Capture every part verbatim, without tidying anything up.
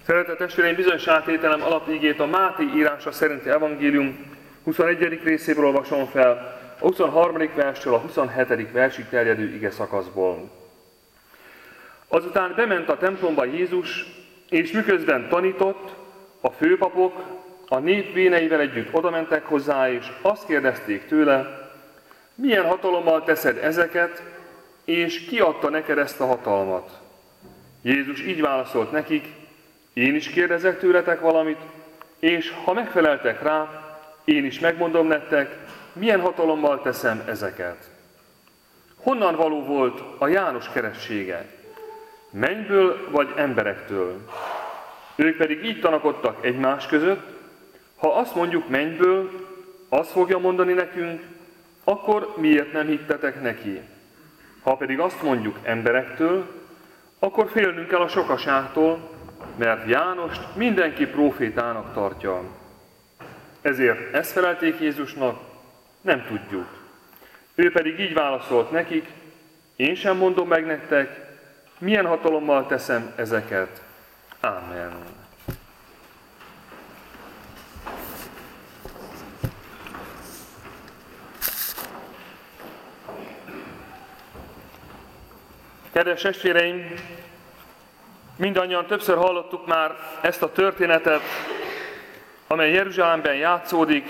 Szeretett testvéreim, bizonyos átételem alapigét a Máté írása szerinti evangélium huszonegyedik részéből olvasom fel, a huszonharmadik verstől a huszonhetedik versig terjedő ige szakaszból. Azután bement a templomba Jézus, és miközben tanított, a főpapok a nép véneivel együtt odamentek hozzá, és azt kérdezték tőle, milyen hatalommal teszed ezeket, és ki adta neked ezt a hatalmat? Jézus így válaszolt nekik, én is kérdezek tőletek valamit, és ha megfeleltek rá, én is megmondom nektek, milyen hatalommal teszem ezeket. Honnan való volt a János keresztsége? Mennyből vagy emberektől? Ők pedig így tanakodtak egymás között, ha azt mondjuk mennyből, azt fogja mondani nekünk, akkor miért nem hittetek neki? Ha pedig azt mondjuk emberektől, akkor félnünk kell a sokaságtól, mert Jánost mindenki prófétának tartja. Ezért ezt felelték Jézusnak, nem tudjuk. Ő pedig így válaszolt nekik, én sem mondom meg nektek, milyen hatalommal teszem ezeket. Ámen. Kedves testvéreim, mindannyian többször hallottuk már ezt a történetet, amely Jeruzsálemben játszódik,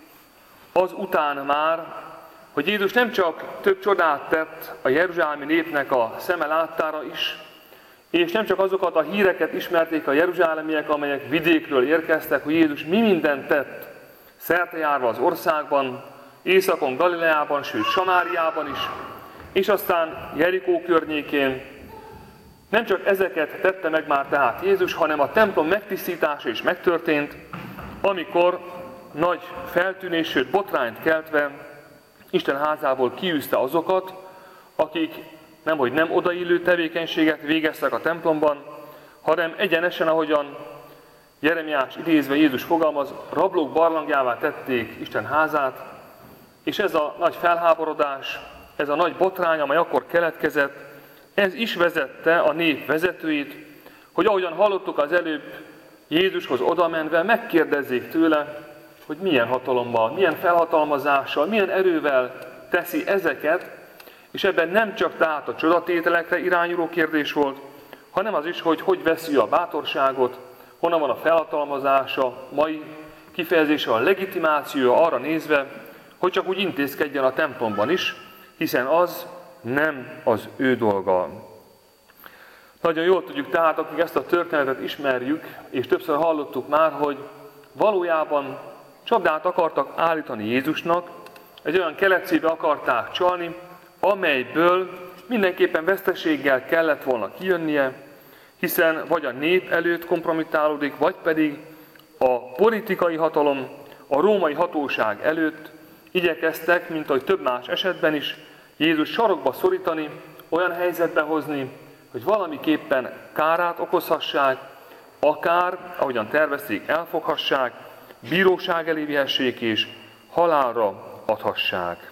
az után már, hogy Jézus nem csak több csodát tett a jeruzsálemi népnek a szeme láttára is, és nem csak azokat a híreket ismerték a jeruzsálemiek, amelyek vidékről érkeztek, hogy Jézus mi mindent tett, szertejárva az országban, északon, Galileában, sőt Samáriában is, és aztán Jerikó környékén. Nem csak ezeket tette meg már tehát Jézus, hanem a templom megtisztítása is megtörtént, amikor nagy feltűnés, sőt botrányt keltve Isten házából kiűzte azokat, akik nemhogy nem odaillő tevékenységet végeztek a templomban, hanem egyenesen, ahogyan Jeremiás idézve Jézus fogalmaz, rablók barlangjává tették Isten házát, és ez a nagy felháborodás, ez a nagy botrány, amely akkor keletkezett, ez is vezette a nép vezetőit, hogy ahogyan hallottuk az előbb, Jézushoz odamenve megkérdezzék tőle, hogy milyen hatalommal, milyen felhatalmazással, milyen erővel teszi ezeket, és ebben nem csak tehát a csodatételekre irányuló kérdés volt, hanem az is, hogy hogy veszi a bátorságot, honnan van a felhatalmazása, mai kifejezése a legitimációja arra nézve, hogy csak úgy intézkedjen a templomban is, hiszen az nem az ő dolga. Nagyon jól tudjuk tehát, akik ezt a történetet ismerjük, és többször hallottuk már, hogy valójában csapdát akartak állítani Jézusnak, egy olyan keletszébe akarták csalni, amelyből mindenképpen veszteséggel kellett volna kijönnie, hiszen vagy a nép előtt kompromittálódik, vagy pedig a politikai hatalom, a római hatóság előtt igyekeztek, mint ahogy több más esetben is, Jézus sarokba szorítani, olyan helyzetbe hozni, hogy valamiképpen kárát okozhassák, akár, ahogyan tervezték, elfoghassák, bíróság elé vihessék és halálra adhassák.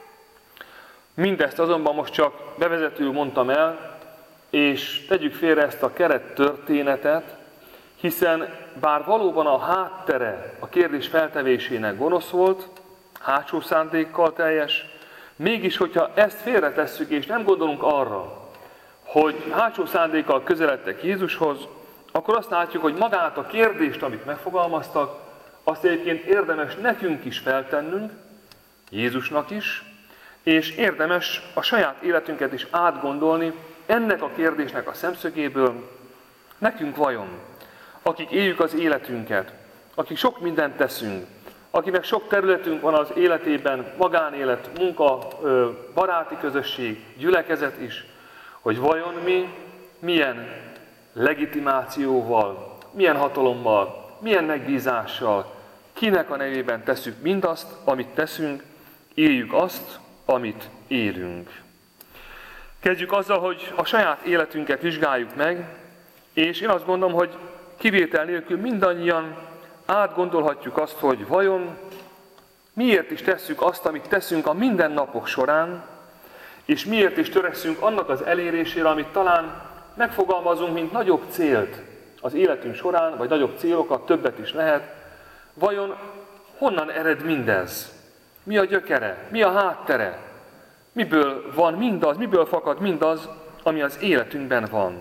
Mindezt azonban most csak bevezetőül mondtam el, és tegyük félre ezt a kerettörténetet, hiszen bár valóban a háttere a kérdés feltevésének gonosz volt, hátsó szándékkal teljes, mégis, hogyha ezt félretesszük és nem gondolunk arra, hogy hátsó szándékkal közeledtek Jézushoz, akkor azt látjuk, hogy magát a kérdést, amit megfogalmaztak, azt egyébként érdemes nekünk is feltennünk, Jézusnak is, és érdemes a saját életünket is átgondolni ennek a kérdésnek a szemszögéből, nekünk vajon, akik éljük az életünket, akik sok mindent teszünk, akinek sok területünk van az életében, magánélet, munka, baráti közösség, gyülekezet is, hogy vajon mi milyen legitimációval, milyen hatalommal, milyen megbízással, kinek a nevében tesszük mindazt, amit teszünk, éljük azt, amit élünk. Kezdjük azzal, hogy a saját életünket vizsgáljuk meg, és én azt gondolom, hogy kivétel nélkül mindannyian átgondolhatjuk azt, hogy vajon miért is tesszük azt, amit teszünk a mindennapok során, és miért is törekszünk annak az elérésére, amit talán megfogalmazunk, mint nagyobb célt az életünk során, vagy nagyobb célokat, többet is lehet. Vajon honnan ered mindez? Mi a gyökere? Mi a háttere? Miből van mindaz, miből fakad mindaz, ami az életünkben van?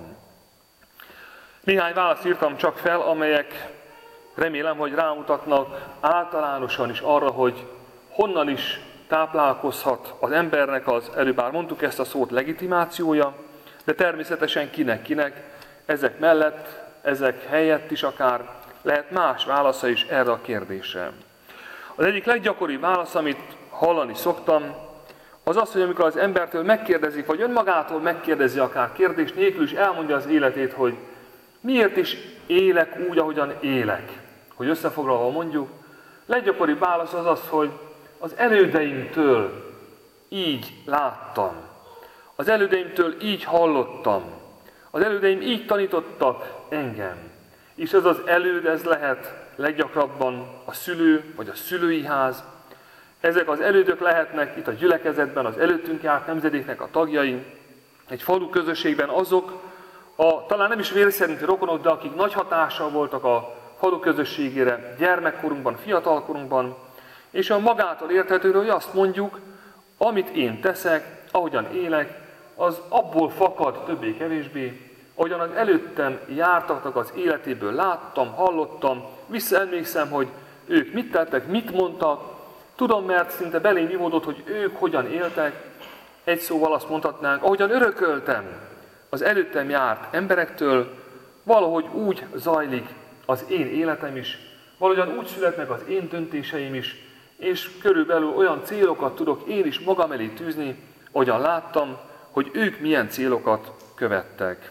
Néhány választ írtam csak fel, amelyek remélem, hogy rámutatnak általánosan is arra, hogy honnan is táplálkozhat az embernek az, előbb már mondtuk ezt a szót, legitimációja, de természetesen kinek-kinek, ezek mellett, ezek helyett is akár lehet más válasza is erre a kérdésre. Az egyik leggyakoribb válasz, amit hallani szoktam, az az, hogy amikor az embertől megkérdezik, vagy önmagától megkérdezi akár kérdés nélkül is elmondja az életét, hogy miért is élek úgy, ahogyan élek. Hogy összefoglalva mondjuk, leggyakoribb válasz az az, hogy az elődeimtől így láttam. Az elődeimtől így hallottam. Az elődeim így tanítottak engem. És ez az előd, ez lehet leggyakrabban a szülő, vagy a szülői ház. Ezek az elődök lehetnek itt a gyülekezetben, az előttünk járt nemzedéknek a tagjai, egy falu közösségben azok, a, talán nem is vér szerinti rokonok, de akik nagy hatással voltak a falu közösségére gyermekkorunkban, fiatalkorunkban, és a magától érthetőről, hogy azt mondjuk, amit én teszek, ahogyan élek, az abból fakad többé-kevésbé, ahogyan az előttem jártaknak az életéből láttam, hallottam, visszaemlékszem, hogy ők mit tettek, mit mondtak, tudom, mert szinte belém ivódott, hogy ők hogyan éltek, egy szóval azt mondhatnánk, ahogyan örököltem az előttem járt emberektől, valahogy úgy zajlik az én életem is, valahogyan úgy születnek az én döntéseim is, és körülbelül olyan célokat tudok én is magam elé tűzni, ahogyan láttam, hogy ők milyen célokat követtek.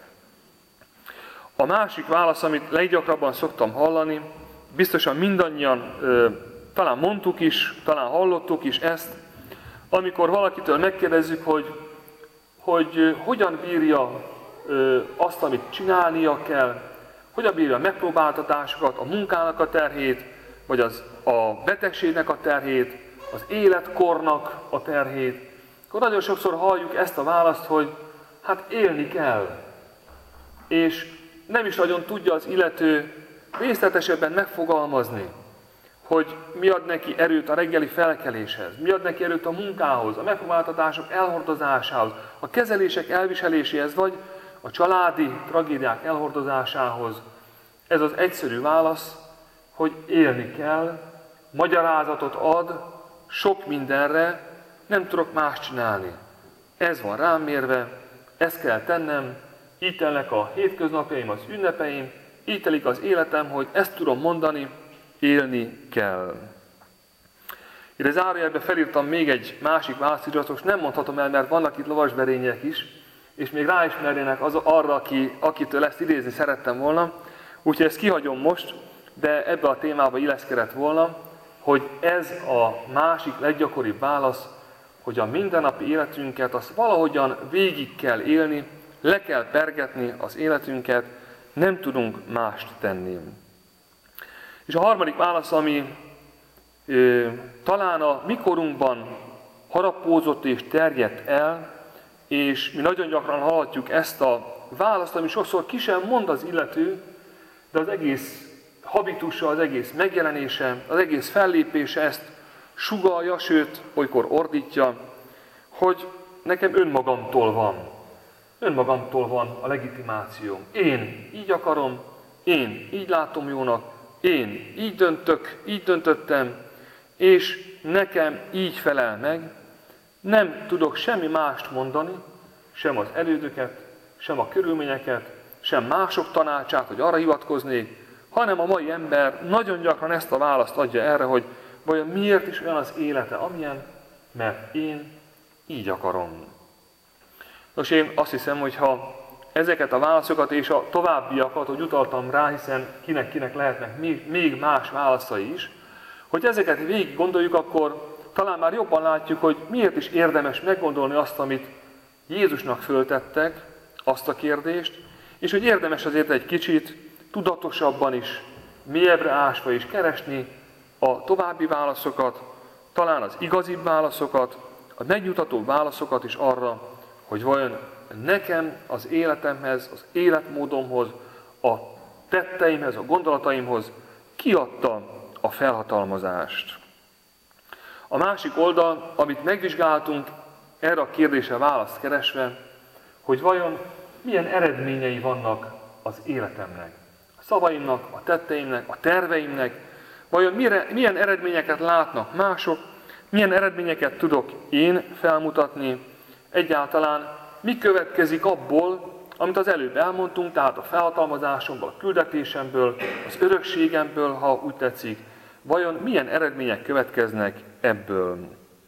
A másik válasz, amit leggyakrabban szoktam hallani, biztosan mindannyian ö, talán mondtuk is, talán hallottuk is ezt, amikor valakitől megkérdezzük, hogy, hogy ö, hogyan bírja ö, azt, amit csinálnia kell, hogyan bírja a megpróbáltatásokat, a munkának a terhét, vagy az, a betegségnek a terhét, az életkornak a terhét, akkor nagyon sokszor halljuk ezt a választ, hogy hát élni kell. És nem is nagyon tudja az illető részletesebben megfogalmazni, hogy mi ad neki erőt a reggeli felkeléshez, mi ad neki erőt a munkához, a megpróbáltatások elhordozásához, a kezelések elviseléséhez, vagy a családi tragédiák elhordozásához. Ez az egyszerű válasz, hogy élni kell, magyarázatot ad sok mindenre, nem tudok más csinálni. Ez van rám mérve, ezt kell tennem, így telnek a hétköznapjaim, az ünnepeim, így telik az életem, hogy ezt tudom mondani, élni kell. Ide zárójelbe felírtam még egy másik válaszidratot, nem mondhatom el, mert vannak itt lovasberények is, és még ráismerjenek az, arra, aki, akitől ezt idézni szerettem volna. Úgyhogy ezt kihagyom most, de ebbe a témába illeszkedett volna, hogy ez a másik leggyakoribb válasz, hogy a mindennapi életünket azt valahogyan végig kell élni, le kell pergetni az életünket, nem tudunk mást tenni. És a harmadik válasz, ami ö, talán a mikorunkban harapózott és terjedt el, és mi nagyon gyakran hallhatjuk ezt a választ, ami sokszor ki sem mond az illető, de az egész habitusa, az egész megjelenése, az egész fellépése ezt sugallja, sőt, olykor ordítja, hogy nekem önmagamtól van. Önmagamtól van a legitimáció. Én így akarom, én így látom jónak, én így döntök, így döntöttem, és nekem így felel meg. Nem tudok semmi mást mondani, sem az elődöket, sem a körülményeket, sem mások tanácsát, hogy arra hivatkoznék, hanem a mai ember nagyon gyakran ezt a választ adja erre, hogy vajon miért is olyan az élete, amilyen, mert én így akarom. Nos, én azt hiszem, hogy ha ezeket a válaszokat és a továbbiakat, hogy utaltam rá, hiszen kinek-kinek lehetnek még, még más válaszai is, hogy ezeket végig gondoljuk, akkor talán már jobban látjuk, hogy miért is érdemes meggondolni azt, amit Jézusnak föltettek, azt a kérdést, és hogy érdemes azért egy kicsit tudatosabban is, mélyebbre ásva is keresni a további válaszokat, talán az igazibb válaszokat, a megnyugtatóbb válaszokat is arra, hogy vajon nekem az életemhez, az életmódomhoz, a tetteimhez, a gondolataimhoz kiadta a felhatalmazást. A másik oldal, amit megvizsgáltunk, erre a kérdésre választ keresve, hogy vajon milyen eredményei vannak az életemnek, a szavaimnak, a tetteimnek, a terveimnek, vajon mire, milyen eredményeket látnak mások, milyen eredményeket tudok én felmutatni, egyáltalán mi következik abból, amit az előbb elmondtunk, tehát a felhatalmazásomból, a küldetésemből, az örökségemből, ha úgy tetszik, vajon milyen eredmények következnek ebből.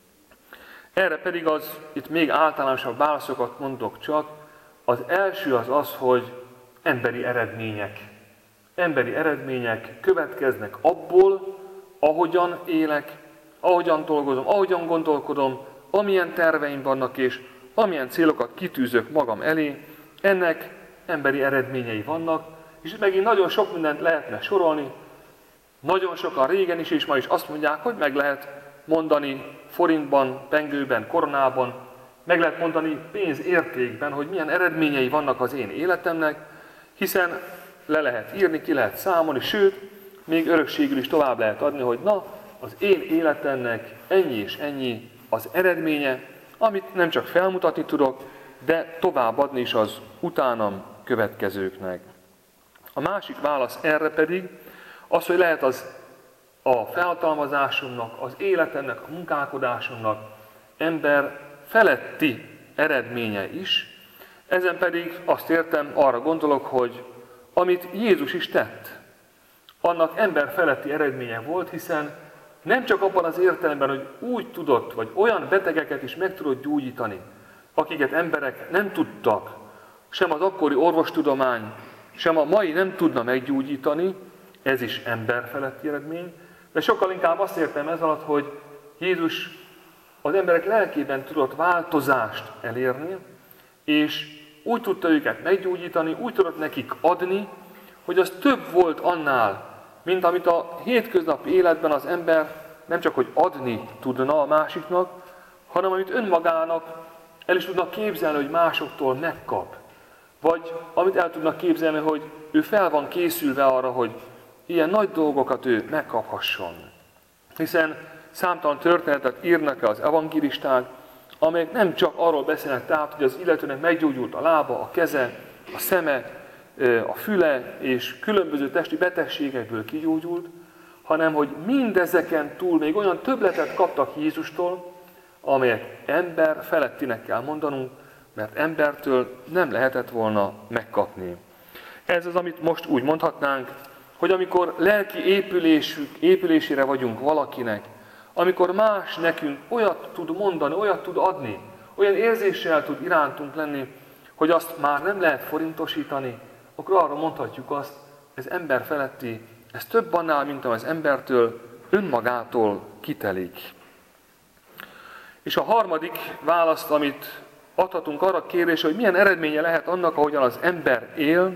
Erre pedig az, itt még általánosabb válaszokat mondok csak, az első az az, hogy emberi eredmények. Emberi eredmények következnek abból, ahogyan élek, ahogyan dolgozom, ahogyan gondolkodom, amilyen terveim vannak, és amilyen célokat kitűzök magam elé, ennek emberi eredményei vannak, és itt megint nagyon sok mindent lehetne sorolni. Nagyon sokan régen is, és ma is azt mondják, hogy meg lehet mondani forintban, pengőben, koronában, meg lehet mondani pénzértékben, hogy milyen eredményei vannak az én életemnek, hiszen le lehet írni, ki lehet számolni, sőt, még örökségül is tovább lehet adni, hogy na, az én életemnek ennyi és ennyi az eredménye, amit nem csak felmutatni tudok, de továbbadni is az utánam következőknek. A másik válasz erre pedig az, hogy lehet az a felhatalmazásomnak, az életemnek, a munkálkodásomnak ember feletti eredménye is. Ezen pedig azt értem, arra gondolok, hogy amit Jézus is tett, annak ember feletti eredménye volt, hiszen nem csak abban az értelemben, hogy úgy tudott, vagy olyan betegeket is meg tudott gyógyítani, akiket emberek nem tudtak, sem az akkori orvostudomány, sem a mai nem tudna meggyógyítani, ez is ember feletti eredmény, de sokkal inkább azt értem ez alatt, hogy Jézus az emberek lelkében tudott változást elérni, és úgy tudta őket meggyógyítani, úgy tudott nekik adni, hogy az több volt annál, mint amit a hétköznapi életben az ember nem csak hogy adni tudna a másiknak, hanem amit önmagának el is tudnak képzelni, hogy másoktól megkap. Vagy amit el tudnak képzelni, hogy ő fel van készülve arra, hogy ilyen nagy dolgokat ő megkaphasson. Hiszen számtalan történetet írnak az evangélisták, amelyek nem csak arról beszélnek, tehát, hogy az illetőnek meggyógyult a lába, a keze, a szeme, a füle és különböző testi betegségekből kigyógyult, hanem hogy mindezeken túl még olyan többletet kaptak Jézustól, amelyek ember felettinek kell mondanunk, mert embertől nem lehetett volna megkapni. Ez az, amit most úgy mondhatnánk, hogy amikor lelki épülésük, épülésére vagyunk valakinek, amikor más nekünk olyat tud mondani, olyat tud adni, olyan érzéssel tud irántunk lenni, hogy azt már nem lehet forintosítani, akkor arra mondhatjuk azt, ez ember feletti, ez több annál, mint az embertől, önmagától kitelik. És a harmadik választ, amit adhatunk arra a kérdésre, hogy milyen eredménye lehet annak, ahogyan az ember él,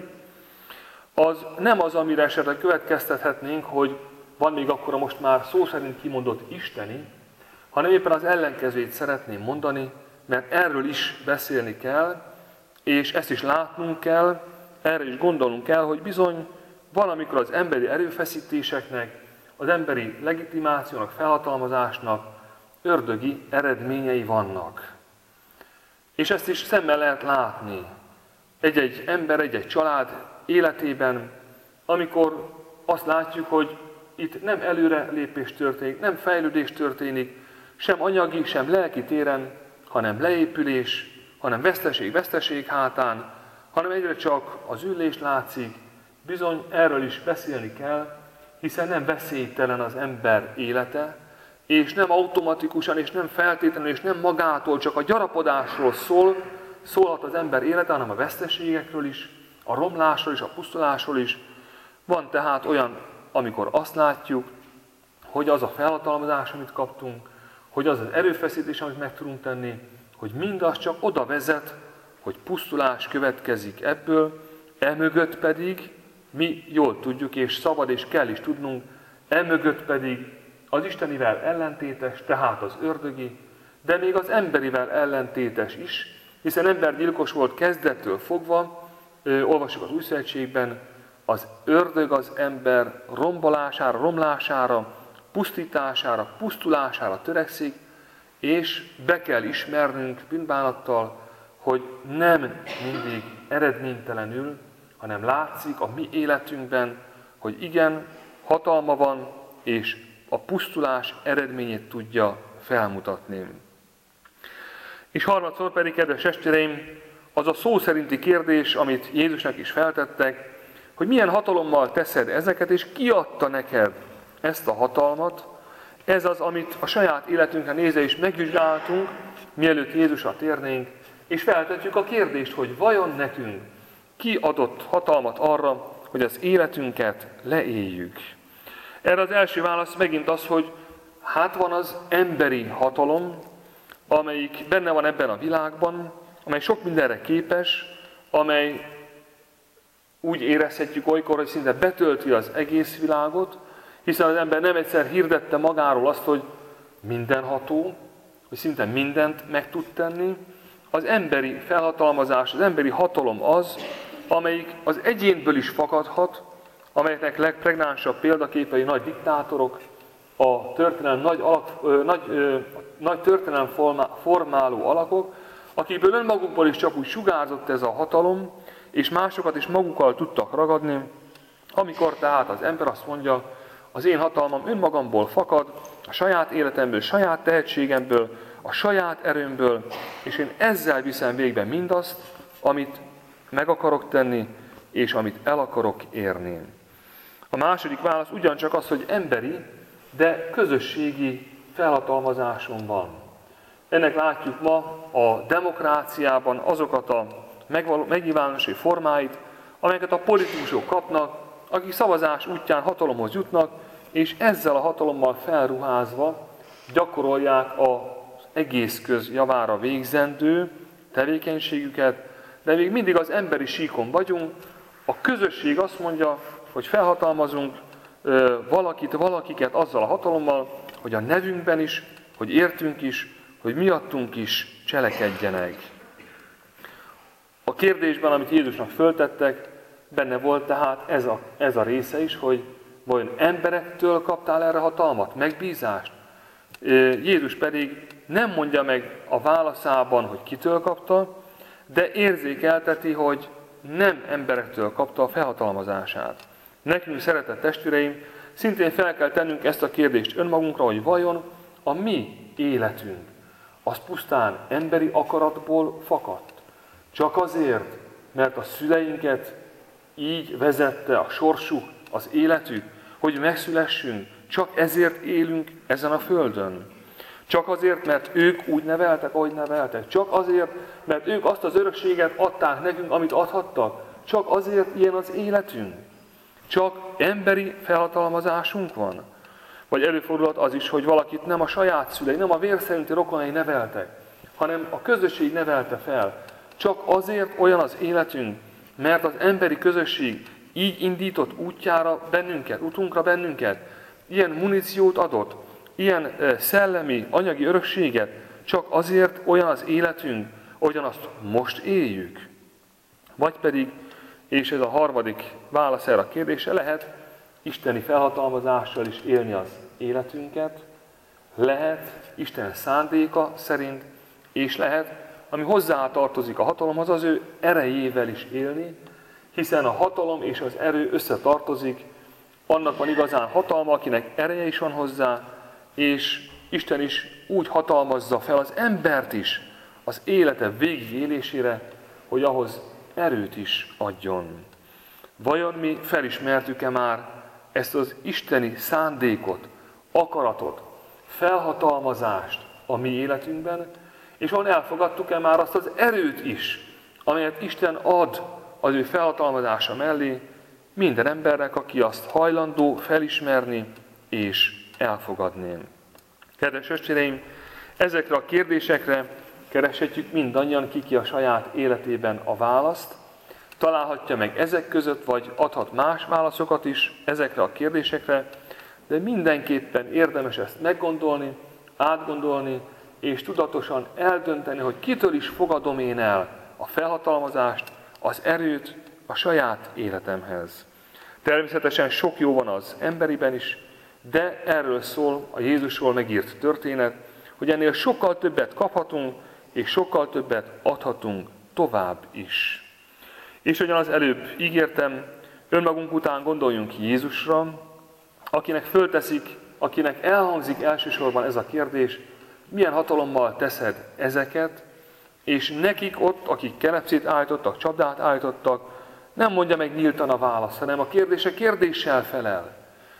az nem az, amire esetleg következtethetnénk, hogy van még akkor a most már szó szerint kimondott isteni, hanem éppen az ellenkezőjét szeretném mondani, mert erről is beszélni kell, és ezt is látnunk kell, erre is gondolnunk kell, hogy bizony valamikor az emberi erőfeszítéseknek, az emberi legitimációnak, felhatalmazásnak ördögi eredményei vannak. És ezt is szemmel lehet látni. Egy-egy ember, egy-egy család életében, amikor azt látjuk, hogy itt nem előre lépés történik, nem fejlődés történik, sem anyagi, sem lelki téren, hanem leépülés, hanem veszteség, veszteség hátán, hanem egyre csak az ülés látszik, bizony erről is beszélni kell, hiszen nem veszélytelen az ember élete, és nem automatikusan, és nem feltétlenül, és nem magától, csak a gyarapodásról szól, szólhat az ember élete, hanem a veszteségekről is, a romlásról is, a pusztulásról is. Van tehát olyan, amikor azt látjuk, hogy az a felhatalmazás, amit kaptunk, hogy az az erőfeszítés, amit meg tudunk tenni, hogy mindaz csak oda vezet, hogy pusztulás következik ebből, emögött pedig, mi jól tudjuk, és szabad és kell is tudnunk, emögött pedig az istenivel ellentétes, tehát az ördögi, de még az emberivel ellentétes is, hiszen embergyilkos volt kezdettől fogva, ö, olvasjuk az Újszövetségben, az ördög az ember rombolására, romlására, pusztítására, pusztulására törekszik, és be kell ismernünk bűnbánattal, hogy nem mindig eredménytelenül, hanem látszik a mi életünkben, hogy igen, hatalma van, és a pusztulás eredményét tudja felmutatni. És harmadszor pedig, kedves testvéreim, az a szó szerinti kérdés, amit Jézusnak is feltettek, hogy milyen hatalommal teszed ezeket, és ki adta neked ezt a hatalmat. Ez az, amit a saját életünkre nézve is megvizsgáltunk, mielőtt Jézusra térnénk, és feltetjük a kérdést, hogy vajon nekünk ki adott hatalmat arra, hogy az életünket leéljük. Erre az első válasz megint az, hogy hát van az emberi hatalom, amelyik benne van ebben a világban, amely sok mindenre képes, amely úgy érezhetjük olykor, hogy szinte betölti az egész világot, hiszen az ember nem egyszer hirdette magáról azt, hogy mindenható, hogy szinte mindent meg tud tenni. Az emberi felhatalmazás, az emberi hatalom az, amelyik az egyénből is fakadhat, amelyeknek legpregnánsabb példaképei nagy diktátorok, a történelem nagy, alak, ö, nagy, ö, nagy történelem formáló alakok, akikből önmagukból is csak úgy sugárzott ez a hatalom, és másokat is magukkal tudtak ragadni, amikor tehát az ember azt mondja, az én hatalmam önmagamból fakad, a saját életemből, saját tehetségemből, a saját erőmből, és én ezzel viszem végbe mindazt, amit meg akarok tenni, és amit el akarok érni. A második válasz ugyancsak az, hogy emberi, de közösségi felhatalmazáson van. Ennek látjuk ma a demokráciában azokat a megnyilvánulási formáit, amelyeket a politikusok kapnak, akik szavazás útján hatalomhoz jutnak, és ezzel a hatalommal felruházva gyakorolják az egész köz javára végzendő tevékenységüket, de még mindig az emberi síkon vagyunk. A közösség azt mondja, hogy felhatalmazunk valakit, valakiket azzal a hatalommal, hogy a nevünkben is, hogy értünk is, hogy miattunk is cselekedjenek. A kérdésben, amit Jézusnak föltettek, benne volt tehát ez a, ez a része is, hogy vajon emberektől kaptál erre hatalmat, megbízást? Jézus pedig nem mondja meg a válaszában, hogy kitől kapta, de érzékelteti, hogy nem emberektől kapta a felhatalmazását. Nekünk, szeretett testvéreim, szintén fel kell tennünk ezt a kérdést önmagunkra, hogy vajon a mi életünk az pusztán emberi akaratból fakadt. Csak azért, mert a szüleinket így vezette a sorsuk, az életük, hogy megszülessünk, csak ezért élünk ezen a földön. Csak azért, mert ők úgy neveltek, ahogy neveltek. Csak azért, mert ők azt az örökséget adták nekünk, amit adhattak. Csak azért ilyen az életünk. Csak emberi felhatalmazásunk van. Vagy előfordulhat az is, hogy valakit nem a saját szülei, nem a vérszerinti rokonai neveltek, hanem a közösség nevelte fel. Csak azért olyan az életünk, mert az emberi közösség így indított útjára bennünket, utunkra bennünket, ilyen muníciót adott, ilyen szellemi, anyagi örökséget, csak azért olyan az életünk, ahogyan azt most éljük. Vagy pedig, és ez a harmadik válasz erre a kérdésre, lehet isteni felhatalmazással is élni az életünket, lehet Isten szándéka szerint, és lehet, ami hozzá tartozik a hatalomhoz, az ő erejével is élni, hiszen a hatalom és az erő összetartozik, annak van igazán hatalma, akinek ereje is van hozzá, és Isten is úgy hatalmazza fel az embert is az élete végigélésére, hogy ahhoz erőt is adjon. Vajon mi felismertük-e már ezt az isteni szándékot, akaratot, felhatalmazást a mi életünkben, és van elfogadtuk-e már azt az erőt is, amelyet Isten ad az ő felhatalmazása mellé minden embernek, aki azt hajlandó felismerni és elfogadni. Kedves testvéreim, ezekre a kérdésekre kereshetjük mindannyian ki a saját életében a választ, találhatja meg ezek között, vagy adhat más válaszokat is ezekre a kérdésekre, de mindenképpen érdemes ezt meggondolni, átgondolni, és tudatosan eldönteni, hogy kitől is fogadom én el a felhatalmazást, az erőt a saját életemhez. Természetesen sok jó van az emberiben is, de erről szól a Jézusról megírt történet, hogy ennél sokkal többet kaphatunk, és sokkal többet adhatunk tovább is. És ahogyan az előbb ígértem, önmagunk után gondoljunk Jézusra, akinek fölteszik, akinek elhangzik elsősorban ez a kérdés, milyen hatalommal teszed ezeket, és nekik ott, akik kelepcét állítottak, csapdát állítottak, nem mondja meg nyíltan a választ, hanem a kérdése kérdéssel felel.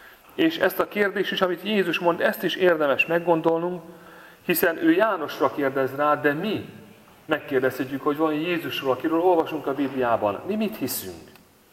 És ezt a kérdést is, amit Jézus mond, ezt is érdemes meggondolnunk, hiszen ő Jánosra kérdez rá, de mi megkérdezhetjük, hogy van Jézusról, akiről olvasunk a Bibliában. Mi mit hiszünk?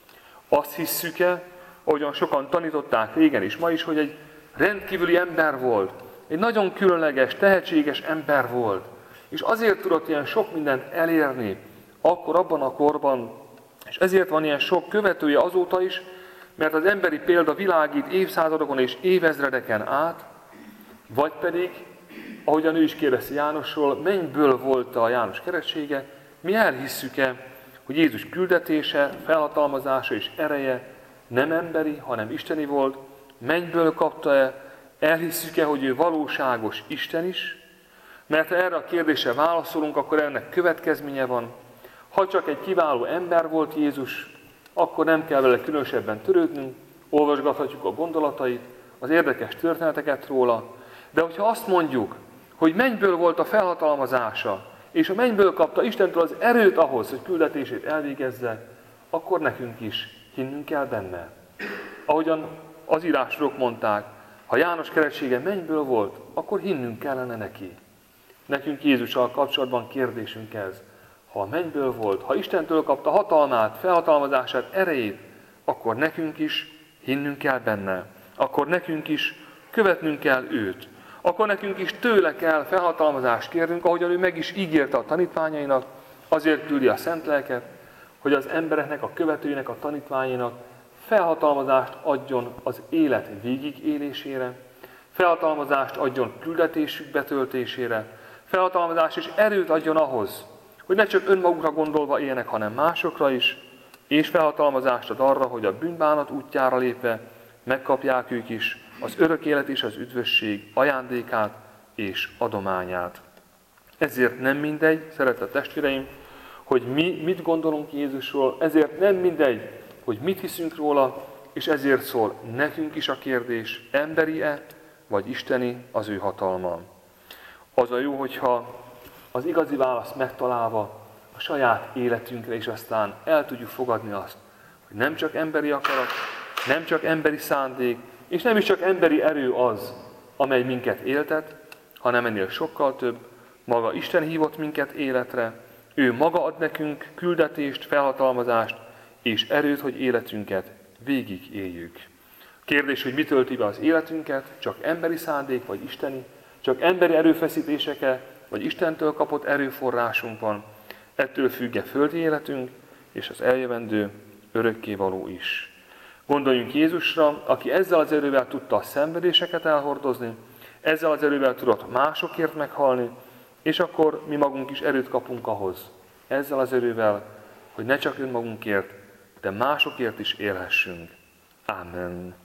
Azt hisszük-e, ahogyan sokan tanították régen is, ma is, hogy egy rendkívüli ember volt, egy nagyon különleges, tehetséges ember volt, és azért tudott ilyen sok mindent elérni, akkor abban a korban, és ezért van ilyen sok követője azóta is, mert az emberi példa világít évszázadokon és évezredeken át, vagy pedig, ahogyan ő is kérdezi Jánosról, mennyből volt a János keresztsége, mi elhisszük-e, hogy Jézus küldetése, felhatalmazása és ereje nem emberi, hanem isteni volt, mennyből kapta-e, elhisszük-e, hogy ő valóságos Isten is, mert ha erre a kérdésre válaszolunk, akkor ennek következménye van. Ha csak egy kiváló ember volt Jézus, akkor nem kell vele különösebben törődnünk, olvasgathatjuk a gondolatait, az érdekes történeteket róla, de hogyha azt mondjuk, hogy mennyből volt a felhatalmazása, és a mennyből kapta Istentől az erőt ahhoz, hogy küldetését elvégezze, akkor nekünk is hinnünk kell benne. Ahogyan az írások mondták, ha János keresztsége mennyből volt, akkor hinnünk kellene neki. Nekünk Jézussal kapcsolatban kérdésünk ez. Ha a mennyből volt, ha Istentől kapta hatalmát, felhatalmazását, erejét, akkor nekünk is hinnünk kell benne. Akkor nekünk is követnünk kell őt. Akkor nekünk is tőle kell felhatalmazást kérnünk, ahogyan ő meg is ígérte a tanítványainak, azért küldi a szent lelket, hogy az embereknek, a követőinek, a tanítványainak felhatalmazást adjon az élet végigélésére, felhatalmazást adjon küldetésük betöltésére, felhatalmazást és erőt adjon ahhoz, hogy ne csak önmagukra gondolva éljenek, hanem másokra is, és felhatalmazást ad arra, hogy a bűnbánat útjára lépve megkapják ők is az örök élet és az üdvösség ajándékát és adományát. Ezért nem mindegy, szeretett testvéreim, hogy mi mit gondolunk Jézusról, ezért nem mindegy, hogy mit hiszünk róla, és ezért szól nekünk is a kérdés, emberi-e, vagy isteni az ő hatalma. Az a jó, hogyha az igazi választ megtalálva a saját életünkre is aztán el tudjuk fogadni azt, hogy nem csak emberi akarat, nem csak emberi szándék, és nem is csak emberi erő az, amely minket éltet, hanem ennél sokkal több, maga Isten hívott minket életre, ő maga ad nekünk küldetést, felhatalmazást és erőt, hogy életünket végig éljük. Kérdés, hogy mi tölti be az életünket, csak emberi szándék vagy isteni, csak emberi erőfeszítéseke, vagy Istentől kapott erőforrásunk van, ettől függ-e földi életünk, és az eljövendő örökkévaló is. Gondoljunk Jézusra, aki ezzel az erővel tudta a szenvedéseket elhordozni, ezzel az erővel tudott másokért meghalni, és akkor mi magunk is erőt kapunk ahhoz, ezzel az erővel, hogy ne csak önmagunkért, de másokért is élhessünk. Amen.